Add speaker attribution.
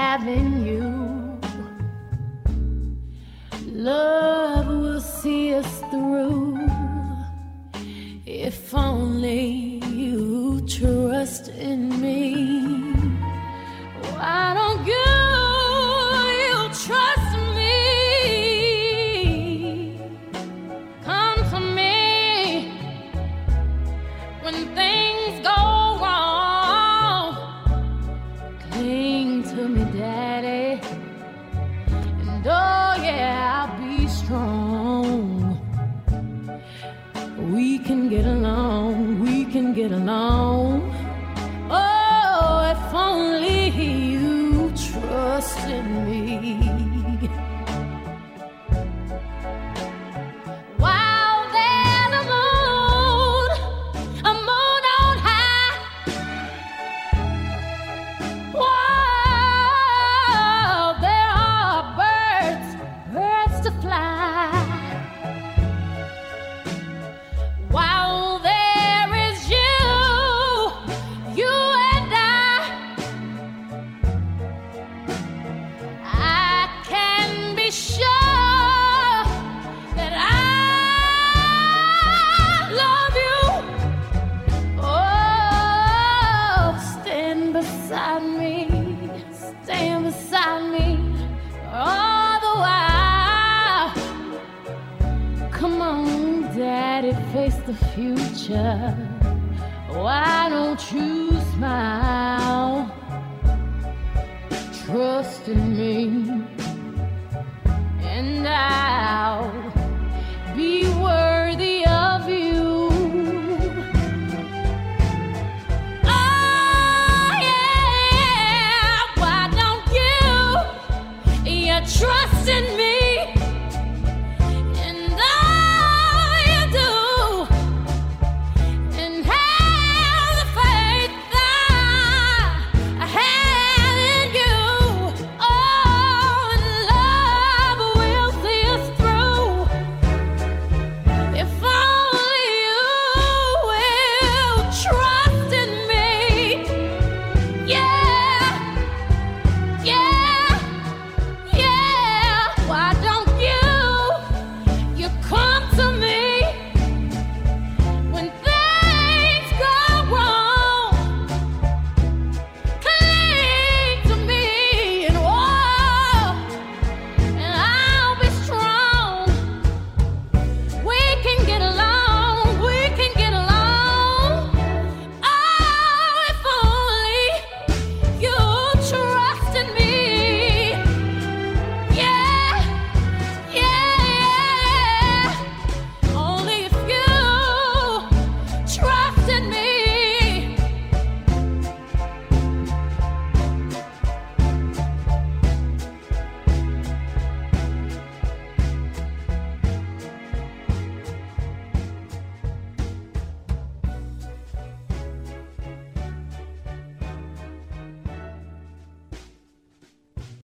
Speaker 1: having you. Love will see us through if only you trust in me. Why don't you trust me? Come to me when things go wrong. Cling to me, Daddy, and oh yeah, I'll be strong. We can get along, we can get along. Oh, if only you trusted me. While there's a moon on high. While there are birds to fly. While there is you and I can be sure that I love you. Oh, stand beside me all the while. Come on, Daddy, face the future. Why don't you smile? Trust in me, and I